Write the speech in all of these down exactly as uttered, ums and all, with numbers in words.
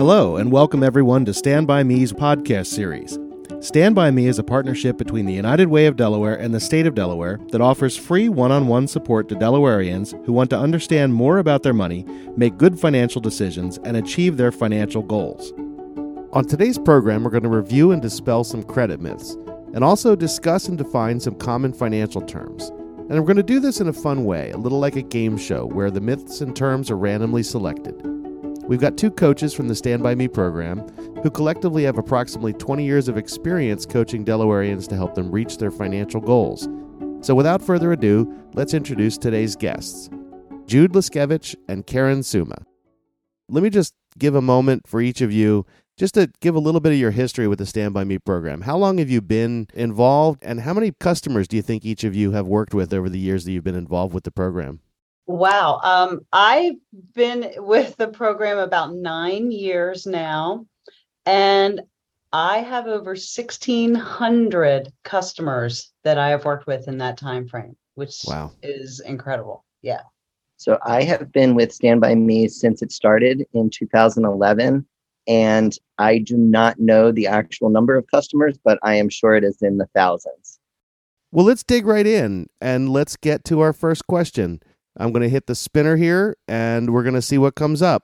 Hello, and welcome everyone to Stand By Me's podcast series. Stand By Me is a partnership between the United Way of Delaware and the state of Delaware that offers free one-on-one support to Delawareans who want to understand more about their money, make good financial decisions, and achieve their financial goals. On today's program, we're going to review and dispel some credit myths, and also discuss and define some common financial terms. And we're going to do this in a fun way, a little like a game show where the myths and terms are randomly selected. We've got two coaches from the Stand By Me program who collectively have approximately twenty years of experience coaching Delawareans to help them reach their financial goals. So without further ado, let's introduce today's guests, Jude Liskevich and Karen Suma. Let me just give a moment for each of you just to give a little bit of your history with the Stand By Me program. How long have you been involved, and how many customers do you think each of you have worked with over the years that you've been involved with the program? Wow. Um, I've been with the program about nine years now, and I have over sixteen hundred customers that I have worked with in that time frame, which wow. is incredible. Yeah. So I have been with Stand By Me since it started in two thousand eleven, and I do not know the actual number of customers, but I am sure it is in the thousands. Well, let's dig right in, and let's get to our first question. I'm going to hit the spinner here, and we're going to see what comes up.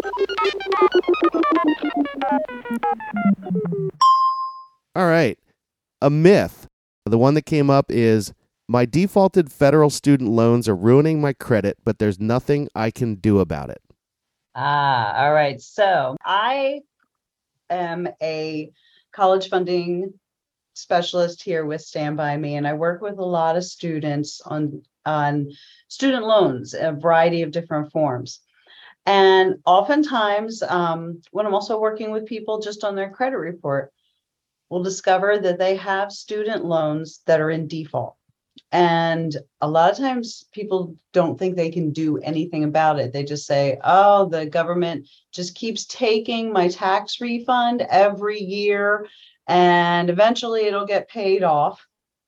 All right. A myth. The one that came up is, my defaulted federal student loans are ruining my credit, but there's nothing I can do about it. Ah, all right. So I am a college funding specialist here with Stand By Me, and I work with a lot of students on on student loans, a variety of different forms. And oftentimes, um, when I'm also working with people just on their credit report, we'll discover that they have student loans that are in default. And a lot of times people don't think they can do anything about it. They just say, oh, the government just keeps taking my tax refund every year, and eventually it'll get paid off.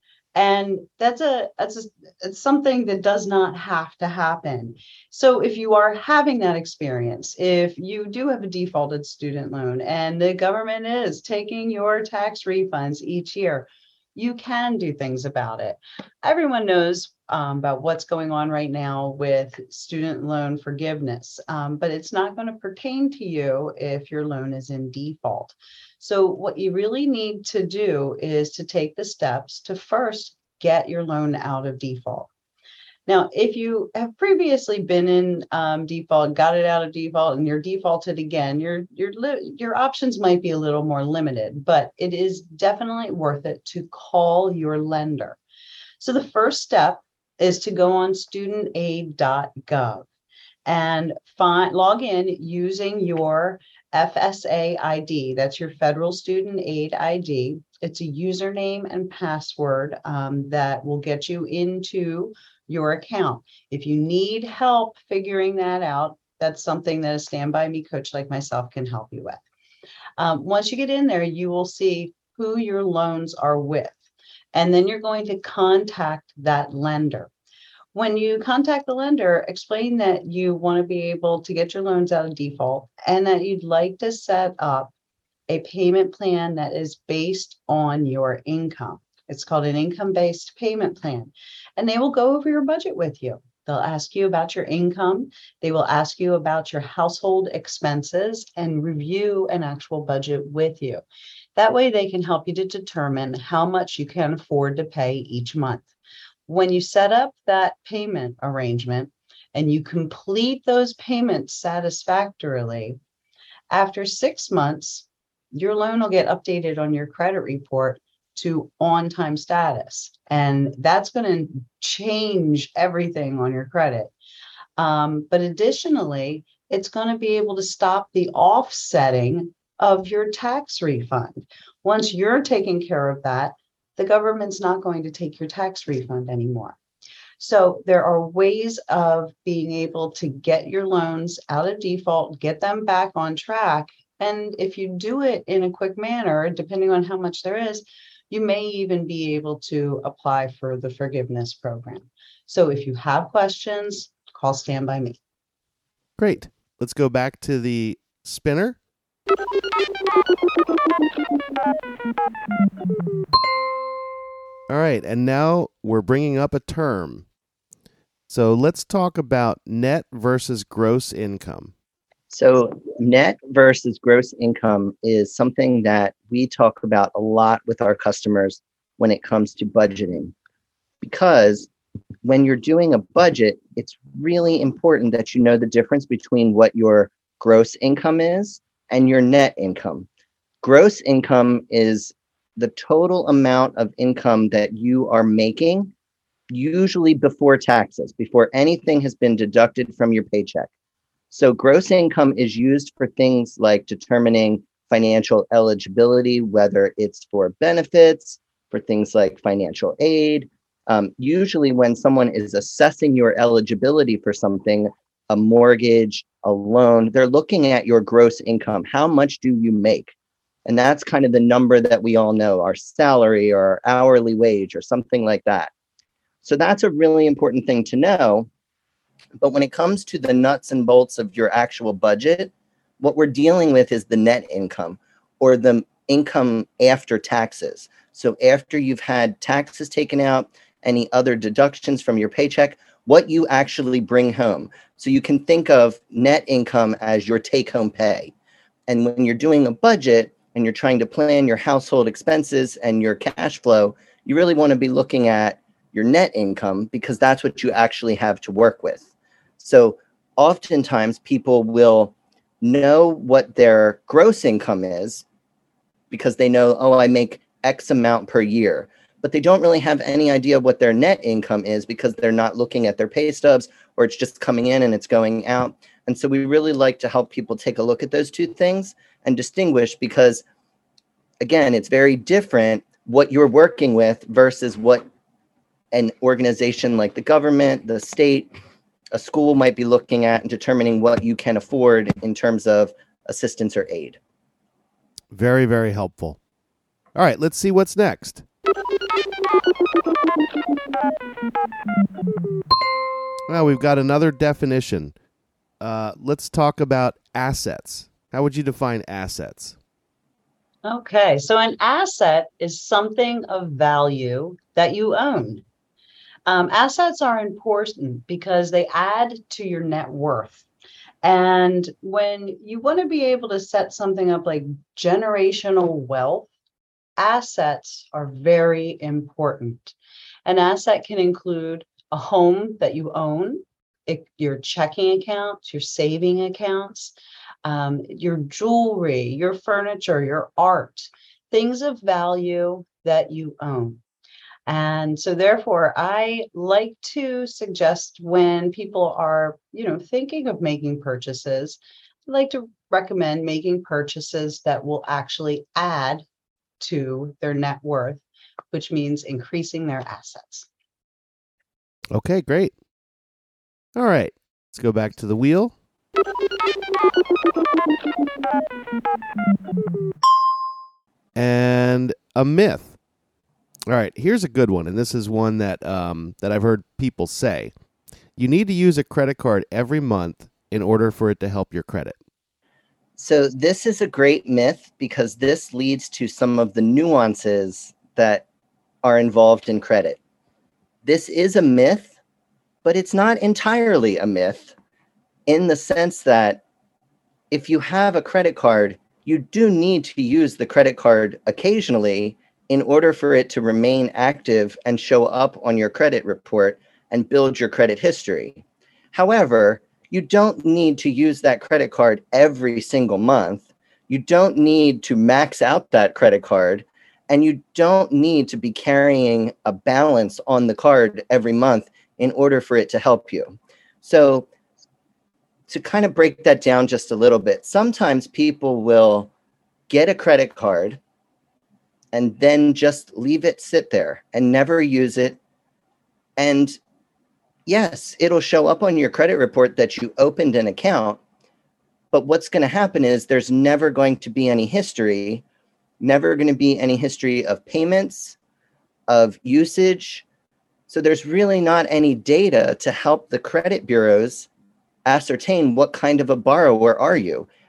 And that's a that's a, it's something that does not have to happen. So if you are having that experience, if you do have a defaulted student loan and the government is taking your tax refunds each year, you can do things about it. Everyone knows um, about what's going on right now with student loan forgiveness, um, but it's not going to pertain to you if your loan is in default. So what you really need to do is to take the steps to first get your loan out of default. Now, if you have previously been in um, default, got it out of default, and you're defaulted again, your your your options might be a little more limited, but it is definitely worth it to call your lender. So the first step is to go on student aid dot gov and find log in using your F S A I D. That's your Federal Student Aid I D. It's a username and password um, that will get you into your account. If you need help figuring that out, that's something that a Stand By Me coach like myself can help you with. Um, once you get in there, you will see who your loans are with, and then you're going to contact that lender. When you contact the lender, explain that you want to be able to get your loans out of default and that you'd like to set up a payment plan that is based on your income. It's called an income-based payment plan, and they will go over your budget with you. They'll ask you about your income. They will ask you about your household expenses and review an actual budget with you. That way they can help you to determine how much you can afford to pay each month. When you set up that payment arrangement and you complete those payments satisfactorily, after six months, your loan will get updated on your credit report to on-time status. And that's going to change everything on your credit. Um, but additionally, it's going to be able to stop the offsetting of your tax refund. Once you're taking care of that, the government's not going to take your tax refund anymore. So there are ways of being able to get your loans out of default, get them back on track. And if you do it in a quick manner, depending on how much there is, you may even be able to apply for the forgiveness program. So if you have questions, call Stand By Me. Great. Let's go back to the spinner. All right, and now we're bringing up a term. So let's talk about net versus gross income. So net versus gross income is something that we talk about a lot with our customers when it comes to budgeting. Because when you're doing a budget, it's really important that you know the difference between what your gross income is and your net income. Gross income is the total amount of income that you are making, usually before taxes, before anything has been deducted from your paycheck. So gross income is used for things like determining financial eligibility, whether it's for benefits, for things like financial aid. Um, usually when someone is assessing your eligibility for something, a mortgage, a loan, they're looking at your gross income. How much do you make? And that's kind of the number that we all know, our salary or our hourly wage or something like that. So that's a really important thing to know. But when it comes to the nuts and bolts of your actual budget, what we're dealing with is the net income, or the income after taxes. So after you've had taxes taken out, any other deductions from your paycheck, what you actually bring home. So you can think of net income as your take-home pay. And when you're doing a budget and you're trying to plan your household expenses and your cash flow, you really want to be looking at your net income, because that's what you actually have to work with. So oftentimes people will know what their gross income is because they know, oh, I make X amount per year, but they don't really have any idea what their net income is because they're not looking at their pay stubs, or it's just coming in and it's going out. And so we really like to help people take a look at those two things and distinguish, because again, it's very different what you're working with versus what an organization like the government, the state, a school might be looking at and determining what you can afford in terms of assistance or aid. Very, very helpful. All right, let's see what's next. Well, we've got another definition. Uh, let's talk about assets. How would you define assets? Okay, so an asset is something of value that you own. Um, assets are important because they add to your net worth. And when you want to be able to set something up like generational wealth, assets are very important. An asset can include a home that you own, it, your checking accounts, your saving accounts, um, your jewelry, your furniture, your art, things of value that you own. And so therefore, I like to suggest when people are, you know, thinking of making purchases, I like to recommend making purchases that will actually add to their net worth, which means increasing their assets. Okay, great. All right, let's go back to the wheel. And a myth. All right, here's a good one, and this is one that um, that I've heard people say. You need to use a credit card every month in order for it to help your credit. So this is a great myth, because this leads to some of the nuances that are involved in credit. This is a myth, but it's not entirely a myth, in the sense that if you have a credit card, you do need to use the credit card occasionally in order for it to remain active and show up on your credit report and build your credit history. However, you don't need to use that credit card every single month. You don't need to max out that credit card, and you don't need to be carrying a balance on the card every month in order for it to help you. So to kind of break that down just a little bit, sometimes people will get a credit card and then just leave it sit there and never use it. And yes, it'll show up on your credit report that you opened an account, but what's going to happen is there's never going to be any history, never going to be any history of payments, of usage. So there's really not any data to help the credit bureaus ascertain what kind of a borrower are you.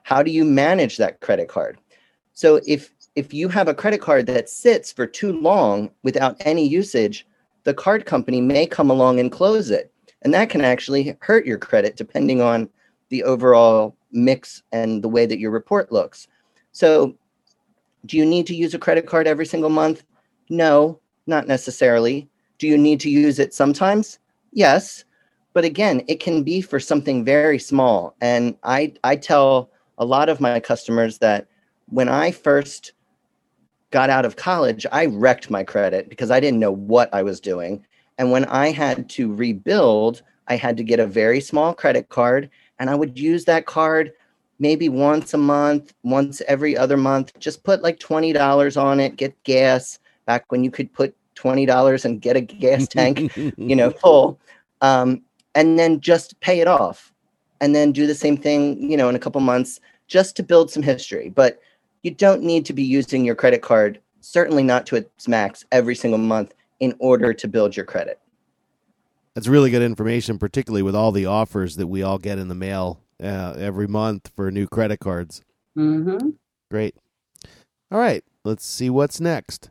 How do you manage that credit card? So if if you have a credit card that sits for too long without any usage, the card company may come along and close it. And that can actually hurt your credit depending on the overall mix and the way that your report looks. So do you need to use a credit card every single month? No, not necessarily. Do you need to use it sometimes? Yes. But again, it can be for something very small. And I, I tell a lot of my customers that when I first got out of college, I wrecked my credit because I didn't know what I was doing. And when I had to rebuild, I had to get a very small credit card, and I would use that card maybe once a month, once every other month, just put like twenty dollars on it, get gas back when you could put twenty dollars and get a gas tank, you know, full, um, and then just pay it off, and then do the same thing, you know, in a couple months, just to build some history. But you don't need to be using your credit card, certainly not to its max every single month, in order to build your credit. That's really good information, particularly with all the offers that we all get in the mail uh, every month for new credit cards. Mm-hmm. Great. All right, let's see what's next.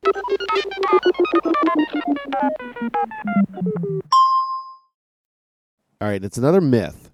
All right, it's another myth.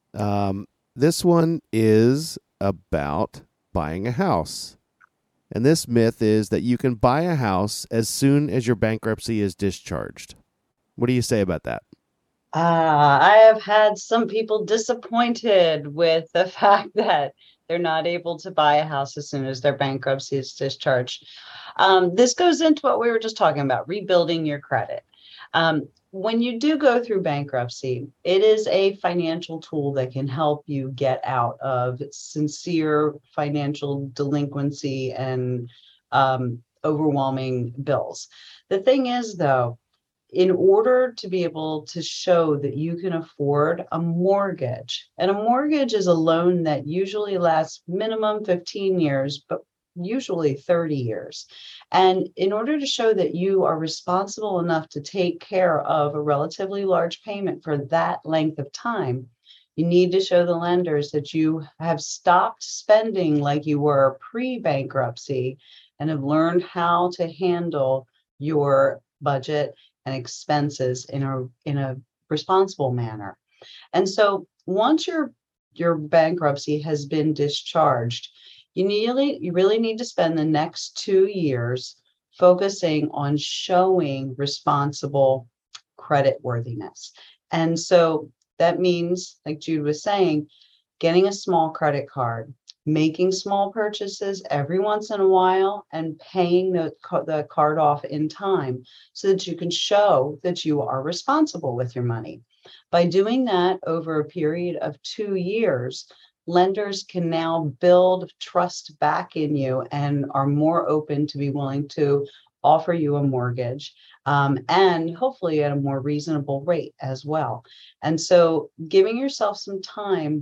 Um, this one is about buying a house. And this myth is that you can buy a house as soon as your bankruptcy is discharged. What do you say about that? Uh, I have had some people disappointed with the fact that they're not able to buy a house as soon as their bankruptcy is discharged. Um, this goes into what we were just talking about, rebuilding your credit. Um, when you do go through bankruptcy, it is a financial tool that can help you get out of sincere financial delinquency and um, overwhelming bills. The thing is, though, in order to be able to show that you can afford a mortgage, and a mortgage is a loan that usually lasts minimum fifteen years, but usually thirty years. And in order to show that you are responsible enough to take care of a relatively large payment for that length of time, you need to show the lenders that you have stopped spending like you were pre-bankruptcy and have learned how to handle your budget and expenses in a in a responsible manner. And so once your your bankruptcy has been discharged, you really you really need to spend the next two years focusing on showing responsible credit worthiness. And so that means, like Jude was saying, getting a small credit card, making small purchases every once in a while, and paying the, the card off in time so that you can show that you are responsible with your money. By doing that over a period of two years, lenders can now build trust back in you and are more open to be willing to offer you a mortgage, um, and hopefully at a more reasonable rate as well. And so giving yourself some time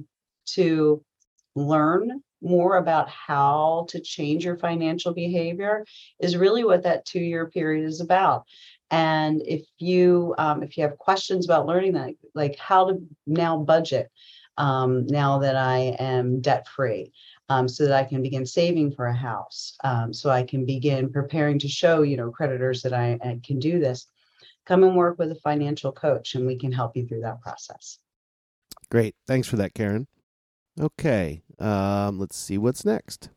to learn more about how to change your financial behavior is really what that two-year period is about. And if you um, if you have questions about learning that, like how to now budget, um, now that I am debt-free, um, so that I can begin saving for a house, um, so I can begin preparing to show, you know, creditors that I, I can do this, come and work with a financial coach and we can help you through that process. Great. Thanks for that, Karen. Okay, um, let's see what's next.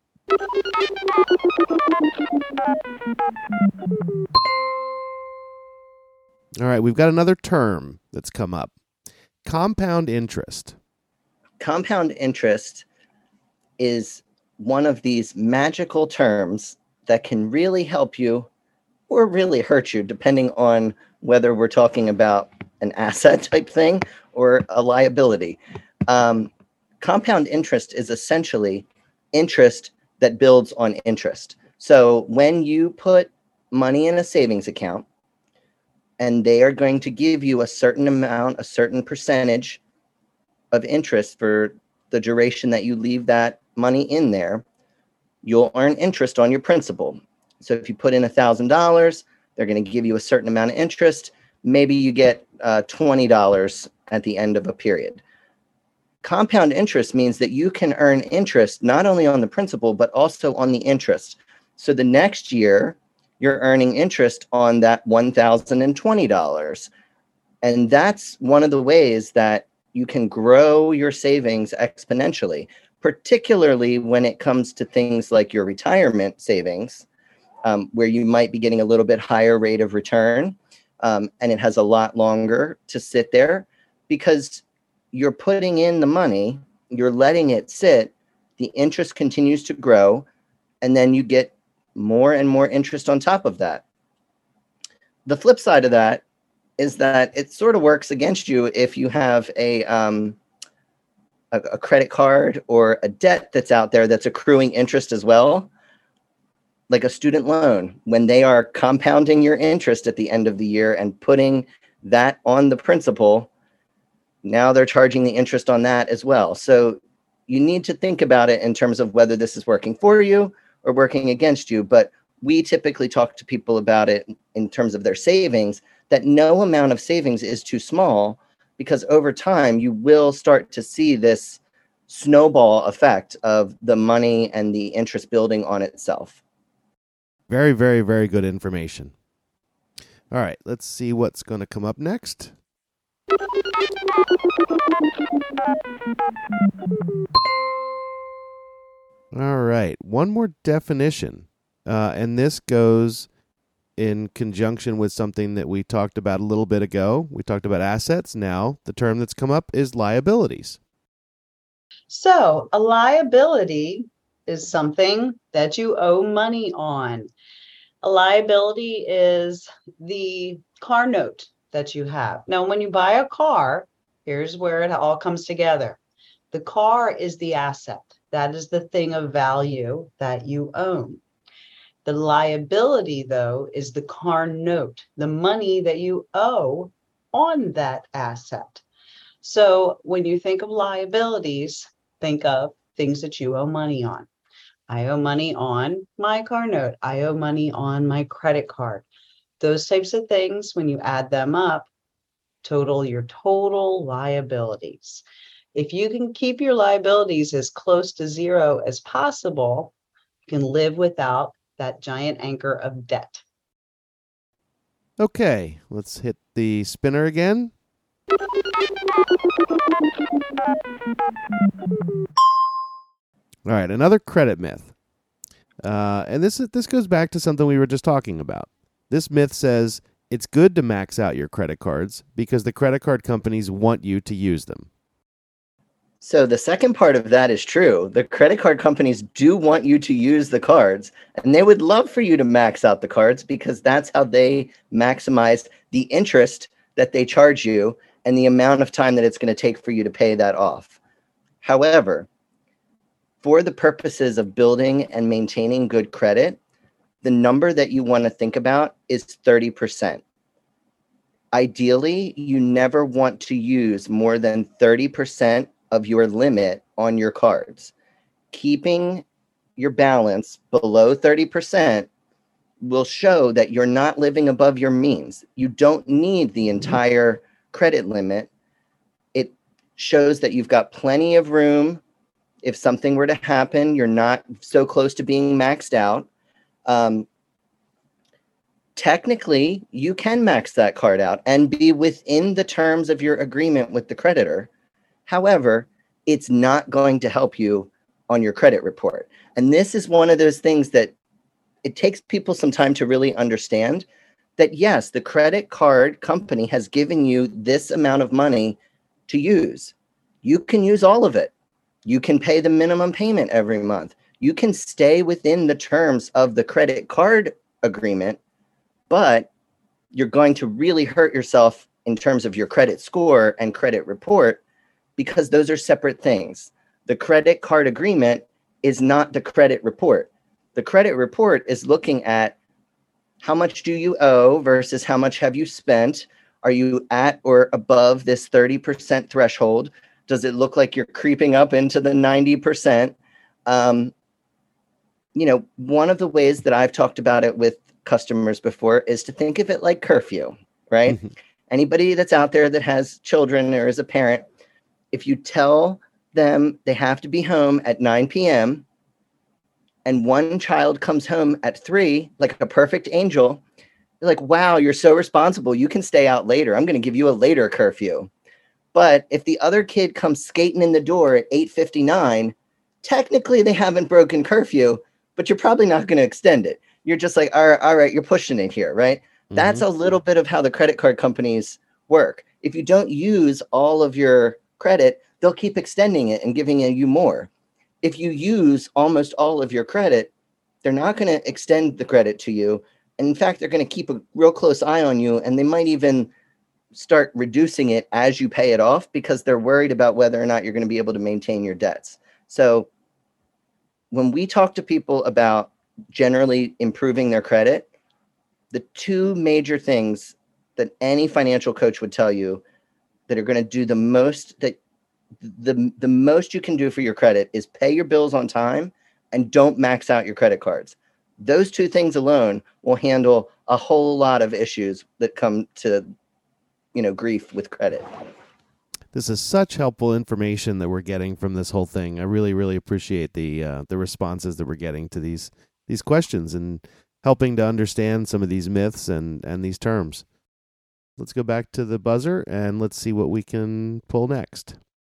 All right, we've got another term that's come up. Compound interest. Compound interest is one of these magical terms that can really help you or really hurt you, depending on whether we're talking about an asset type thing or a liability. Um, compound interest is essentially interest that builds on interest. So when you put money in a savings account, and they are going to give you a certain amount, a certain percentage of interest for the duration that you leave that money in there, you'll earn interest on your principal. So if you put in one thousand dollars, they're going to give you a certain amount of interest. Maybe you get uh, twenty dollars at the end of a period. Compound interest means that you can earn interest not only on the principal, but also on the interest. So the next year, you're earning interest on that one thousand twenty dollars. And that's one of the ways that you can grow your savings exponentially, particularly when it comes to things like your retirement savings, um, where you might be getting a little bit higher rate of return, um, and it has a lot longer to sit there because you're putting in the money, you're letting it sit, the interest continues to grow, and then you get more and more interest on top of that. The flip side of that is that it sort of works against you if you have a, um, a, a credit card or a debt that's out there that's accruing interest as well, like a student loan. When they are compounding your interest at the end of the year and putting that on the principal, now they're charging the interest on that as well. So you need to think about it in terms of whether this is working for you or working against you. But we typically talk to people about it in terms of their savings, that no amount of savings is too small, because over time you will start to see this snowball effect of the money and the interest building on itself. Very, very, very good information. All right, let's see what's going to come up next. All right, one more definition, uh, and this goes in conjunction with something that we talked about a little bit ago. We talked about assets. Now, the term that's come up is liabilities. So a liability is something that you owe money on. A liability is the car note that you have. Now, when you buy a car, here's where it all comes together. The car is the asset. That is the thing of value that you own. The liability, though, is the car note, the money that you owe on that asset. So when you think of liabilities, think of things that you owe money on. I owe money on my car note. I owe money on my credit card. Those types of things, when you add them up, total your total liabilities. If you can keep your liabilities as close to zero as possible, you can live without that giant anchor of debt. Okay, let's hit the spinner again. All right, another credit myth. Uh, and this this goes back to something we were just talking about. This myth says it's good to max out your credit cards because the credit card companies want you to use them. So the second part of that is true. The credit card companies do want you to use the cards, and they would love for you to max out the cards because that's how they maximize the interest that they charge you and the amount of time that it's going to take for you to pay that off. However, for the purposes of building and maintaining good credit, the number that you want to think about is thirty percent. Ideally, you never want to use more than thirty percent of your limit on your cards. Keeping your balance below thirty percent will show that you're not living above your means. You don't need the entire credit limit. It shows that you've got plenty of room. If something were to happen, you're not so close to being maxed out. Um, technically, you can max that card out and be within the terms of your agreement with the creditor. However, it's not going to help you on your credit report. And this is one of those things that it takes people some time to really understand that, yes, the credit card company has given you this amount of money to use. You can use all of it. You can pay the minimum payment every month. You can stay within the terms of the credit card agreement, but you're going to really hurt yourself in terms of your credit score and credit report, because those are separate things. The credit card agreement is not the credit report. The credit report is looking at how much do you owe versus how much have you spent? Are you at or above this thirty percent threshold? Does it look like you're creeping up into the ninety percent? Um, you know, one of the ways that I've talked about it with customers before is to think of it like curfew, right? Mm-hmm. Anybody that's out there that has children or is a parent, if you tell them, they have to be home at nine p.m. and one child comes home at three, like a perfect angel, you're like, wow, you're so responsible. You can stay out later. I'm going to give you a later curfew. But if the other kid comes skating in the door at eight fifty-nine, technically they haven't broken curfew, but you're probably not going to extend it. You're just like, all right, all right, you're pushing it here, right? Mm-hmm. That's a little bit of how the credit card companies work. If you don't use all of your credit, they'll keep extending it and giving you more. If you use almost all of your credit, they're not going to extend the credit to you. And in fact, they're going to keep a real close eye on you, and they might even start reducing it as you pay it off because they're worried about whether or not you're going to be able to maintain your debts. So when we talk to people about generally improving their credit, the two major things that any financial coach would tell you that are going to do the most, that the, the most you can do for your credit is pay your bills on time and don't max out your credit cards. Those two things alone will handle a whole lot of issues that come to, you know, grief with credit. This is such helpful information that we're getting from this whole thing. I really, really appreciate the uh, the responses that we're getting to these these questions and helping to understand some of these myths and, and these terms. Let's go back to the buzzer and let's see what we can pull next.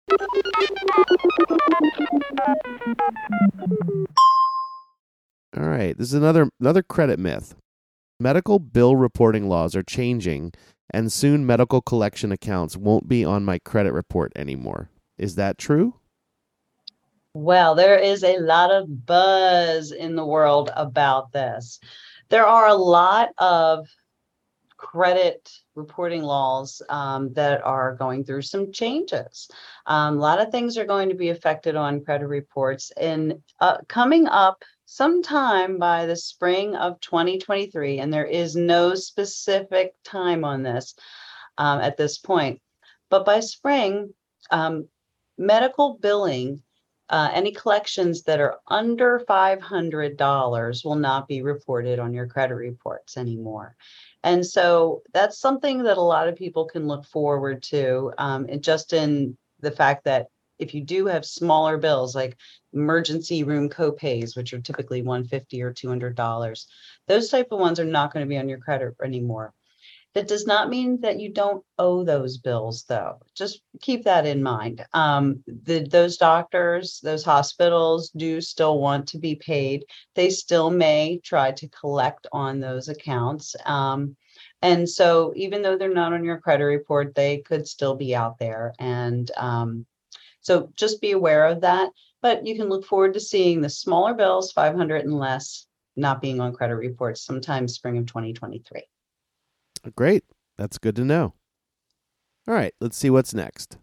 All right, this is another another credit myth. Medical bill reporting laws are changing, and soon medical collection accounts won't be on my credit report anymore. Is that true? Well, there is a lot of buzz in the world about this. There are a lot of credit reporting laws um, that are going through some changes. Um, a lot of things are going to be affected on credit reports. And uh, coming up sometime by the spring of twenty twenty-three, and there is no specific time on this um, at this point, but by spring, um, medical billing, uh, any collections that are under five hundred dollars will not be reported on your credit reports anymore. And so that's something that a lot of people can look forward to, um, and just in the fact that if you do have smaller bills like emergency room copays, which are typically one hundred fifty dollars or two hundred dollars, those type of ones are not going to be on your credit anymore. That does not mean that you don't owe those bills, though. Just keep that in mind. Um, the, those doctors, those hospitals do still want to be paid. They still may try to collect on those accounts. Um, and so even though they're not on your credit report, they could still be out there. And um, so just be aware of that. But you can look forward to seeing the smaller bills, five hundred dollars and less, not being on credit reports sometime spring of twenty twenty-three. Great. That's good to know. All right, let's see what's next.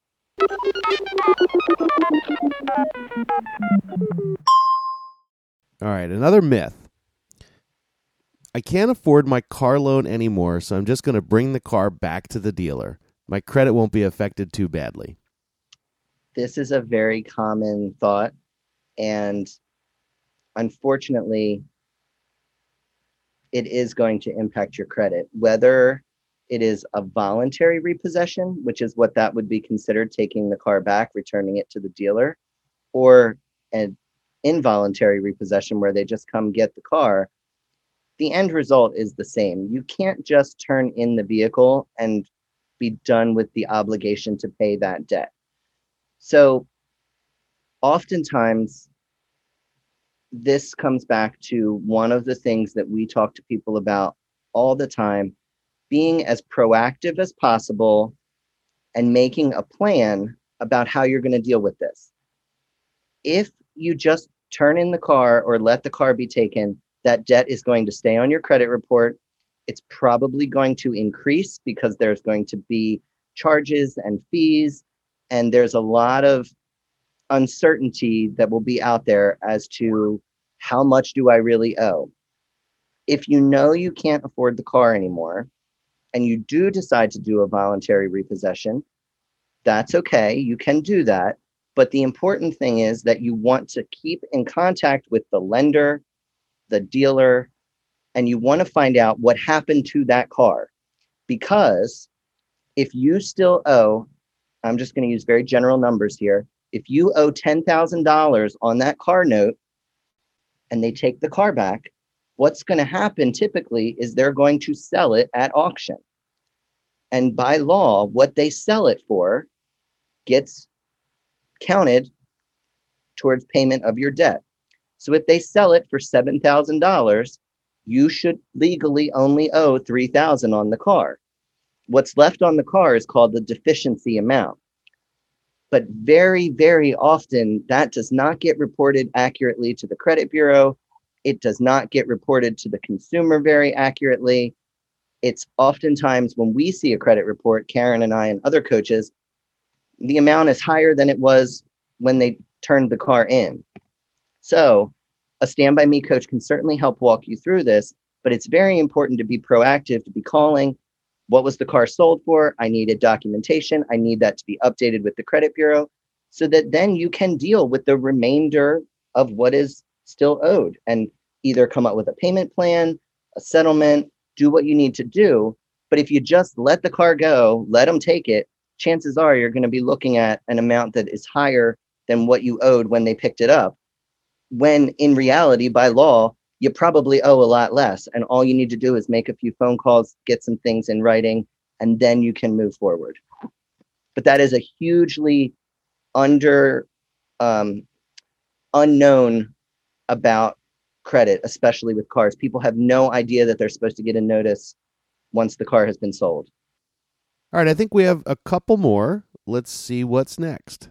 All right, another myth. I can't afford my car loan anymore, so I'm just going to bring the car back to the dealer. My credit won't be affected too badly. This is a very common thought, and unfortunately, it is going to impact your credit, whether it is a voluntary repossession, which is what that would be considered, taking the car back, returning it to the dealer, or an involuntary repossession where they just come get the car. The end result is the same. You can't just turn in the vehicle and be done with the obligation to pay that debt. So oftentimes, this comes back to one of the things that we talk to people about all the time, being as proactive as possible and making a plan about how you're going to deal with this. If you just turn in the car or let the car be taken, that debt is going to stay on your credit report. It's probably going to increase because there's going to be charges and fees, and there's a lot of uncertainty that will be out there as to how much do I really owe. If you know you can't afford the car anymore and you do decide to do a voluntary repossession, that's okay. You can do that. But the important thing is that you want to keep in contact with the lender, the dealer, and you want to find out what happened to that car. Because if you still owe, I'm just going to use very general numbers here, If you owe ten thousand dollars on that car note and they take the car back, what's going to happen typically is they're going to sell it at auction. And by law, what they sell it for gets counted towards payment of your debt. So if they sell it for seven thousand dollars, you should legally only owe three thousand dollars on the car. What's left on the car is called the deficiency amount. But very, very often that does not get reported accurately to the credit bureau. It does not get reported to the consumer very accurately. It's oftentimes when we see a credit report, Karen and I and other coaches, the amount is higher than it was when they turned the car in. So a Stand By Me coach can certainly help walk you through this, but it's very important to be proactive, to be calling. What was the car sold for? I needed documentation. I need that to be updated with the credit bureau so that then you can deal with the remainder of what is still owed and either come up with a payment plan, a settlement, do what you need to do. But if you just let the car go, let them take it, chances are you're going to be looking at an amount that is higher than what you owed when they picked it up. When in reality, by law, you probably owe a lot less. And all you need to do is make a few phone calls, get some things in writing, and then you can move forward. But that is a hugely under um, unknown about credit, especially with cars. People have no idea that they're supposed to get a notice once the car has been sold. All right, I think we have a couple more. Let's see what's next.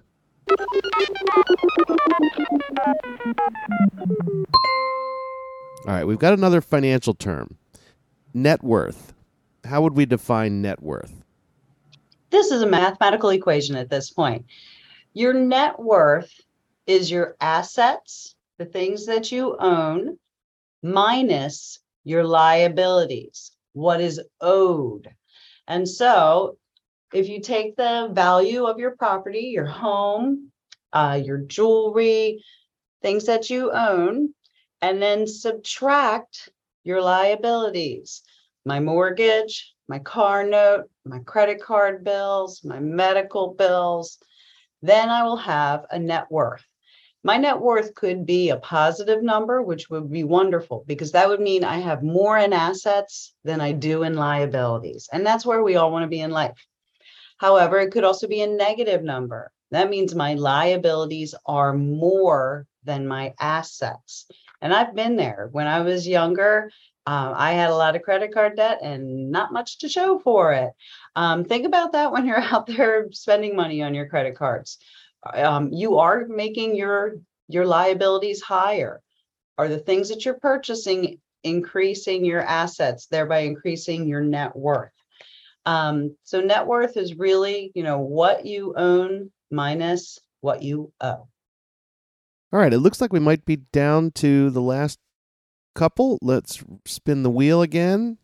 All right, we've got another financial term. Net worth. How would we define net worth? This is a mathematical equation at this point. Your net worth is your assets, the things that you own, minus your liabilities, what is owed. And so if you take the value of your property, your home, uh, your jewelry, things that you own, and then subtract your liabilities, my mortgage, my car note, my credit card bills, my medical bills, then I will have a net worth. My net worth could be a positive number, which would be wonderful because that would mean I have more in assets than I do in liabilities. And that's where we all want to be in life. However, it could also be a negative number. That means my liabilities are more than my assets. And I've been there. When I was younger, uh, I had a lot of credit card debt and not much to show for it. Um, think about that when you're out there spending money on your credit cards. Um, you are making your, your liabilities higher. Are the things that you're purchasing increasing your assets, thereby increasing your net worth? Um, so net worth is really, you know, what you own minus what you owe. All right, it looks like we might be down to the last couple. Let's spin the wheel again.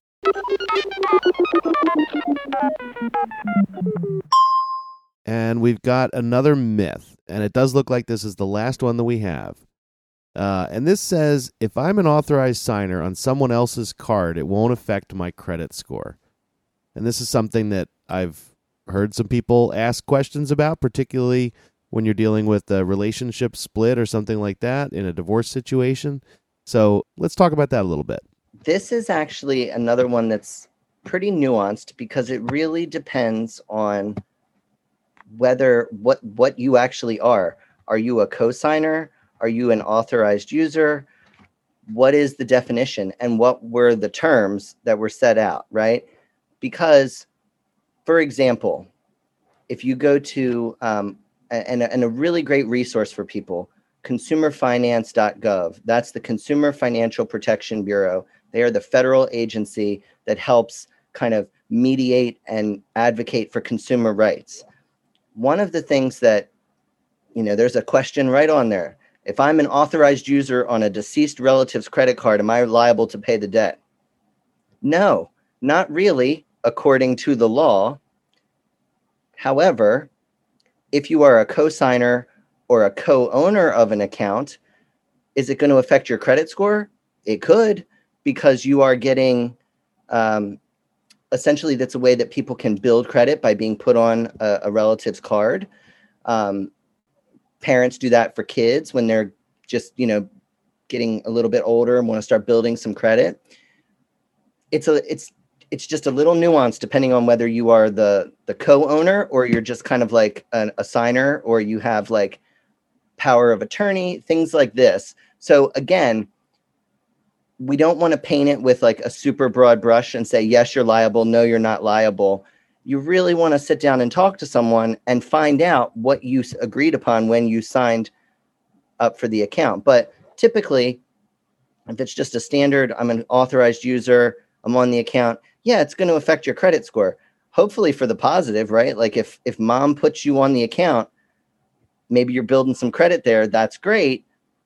And we've got another myth, and it does look like this is the last one that we have. Uh, and this says, if I'm an authorized signer on someone else's card, it won't affect my credit score. And this is something that I've heard some people ask questions about, particularly when you're dealing with a relationship split or something like that in a divorce situation. So let's talk about that a little bit. This is actually another one that's pretty nuanced because it really depends on whether what what you actually are. Are you a co-signer? Are you an authorized user? What is the definition and what were the terms that were set out, right? Because, for example, if you go to, um, and, and a really great resource for people, consumer finance dot gov, that's the Consumer Financial Protection Bureau. They are the federal agency that helps kind of mediate and advocate for consumer rights. One of the things that, you know, there's a question right on there. If I'm an authorized user on a deceased relative's credit card, am I liable to pay the debt? No, not really, according to the law. However, if you are a co-signer or a co-owner of an account, is it going to affect your credit score? It could, because you are getting, um, essentially that's a way that people can build credit by being put on a, a relative's card. Um, parents do that for kids when they're just, you know, getting a little bit older and want to start building some credit. It's a, it's, it's just a little nuance depending on whether you are the, the co-owner or you're just kind of like an, a signer, or you have like power of attorney, things like this. So again, we don't want to paint it with like a super broad brush and say, yes, you're liable. No, you're not liable. You really want to sit down and talk to someone and find out what you agreed upon when you signed up for the account. But typically, if it's just a standard, I'm an authorized user, I'm on the account, yeah, it's going to affect your credit score. Hopefully for the positive, right? Like if, if mom puts you on the account, maybe you're building some credit there, that's great.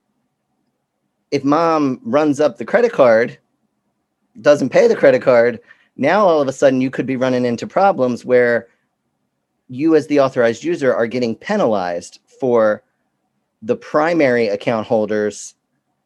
If mom runs up the credit card, doesn't pay the credit card, now all of a sudden you could be running into problems where you as the authorized user are getting penalized for the primary account holders'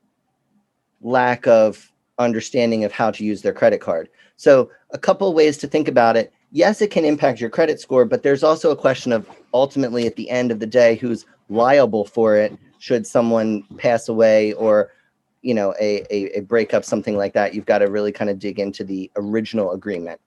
lack of understanding of how to use their credit card. So a couple of ways to think about it. Yes, it can impact your credit score, but there's also a question of ultimately at the end of the day, who's liable for it should someone pass away or, you know, a, a, a breakup, something like that. You've got to really kind of dig into the original agreement.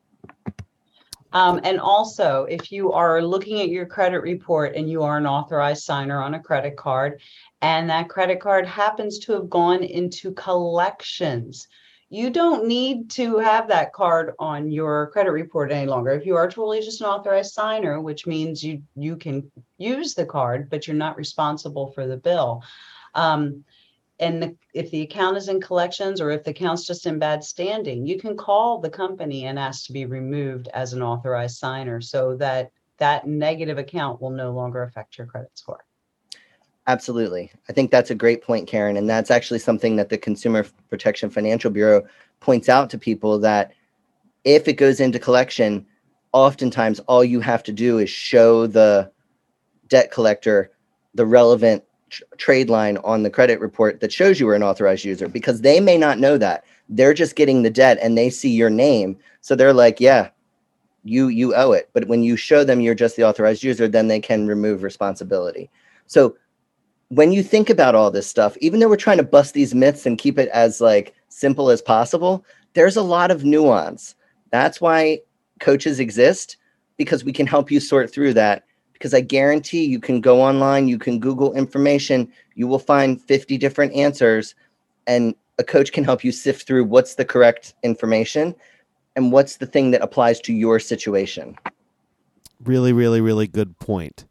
Um, and also, if you are looking at your credit report and you are an authorized signer on a credit card, and that credit card happens to have gone into collections, you don't need to have that card on your credit report any longer. If you are truly just an authorized signer, which means you, you can use the card, but you're not responsible for the bill. Um, And the, if the account is in collections or if the account's just in bad standing, you can call the company and ask to be removed as an authorized signer so that that negative account will no longer affect your credit score. Absolutely. I think that's a great point, Karen. And that's actually something that the Consumer Protection Financial Bureau points out to people, that if it goes into collection, oftentimes all you have to do is show the debt collector the relevant trade line on the credit report that shows you were an authorized user, because they may not know that. They're just getting the debt and they see your name. So they're like, yeah, you, you owe it. But when you show them you're just the authorized user, then they can remove responsibility. So when you think about all this stuff, even though we're trying to bust these myths and keep it as like simple as possible, there's a lot of nuance. That's why coaches exist, because we can help you sort through that. Because I guarantee you can go online, you can Google information, you will find fifty different answers, and a coach can help you sift through what's the correct information and what's the thing that applies to your situation. Really, really, really good point.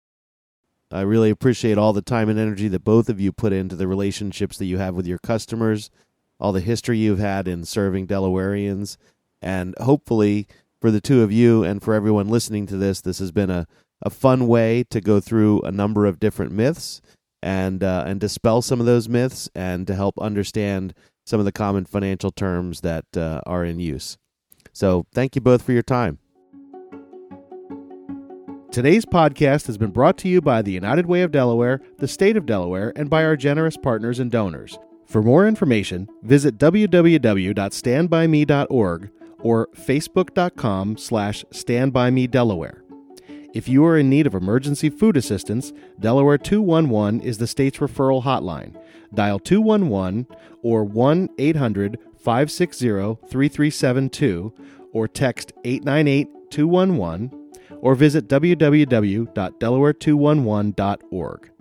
I really appreciate all the time and energy that both of you put into the relationships that you have with your customers, all the history you've had in serving Delawareans, and hopefully for the two of you and for everyone listening to this, this has been a a fun way to go through a number of different myths and uh, and dispel some of those myths and to help understand some of the common financial terms that uh, are in use. So thank you both for your time. Today's podcast has been brought to you by the United Way of Delaware, the State of Delaware, and by our generous partners and donors. For more information, visit w w w dot stand by me dot org or facebook dot com slash stand by me delaware. If you are in need of emergency food assistance, Delaware two one one is the state's referral hotline. Dial two one one or one eight hundred five six zero three three seven two or text eight nine eight two one one or visit w w w dot delaware two one one dot org.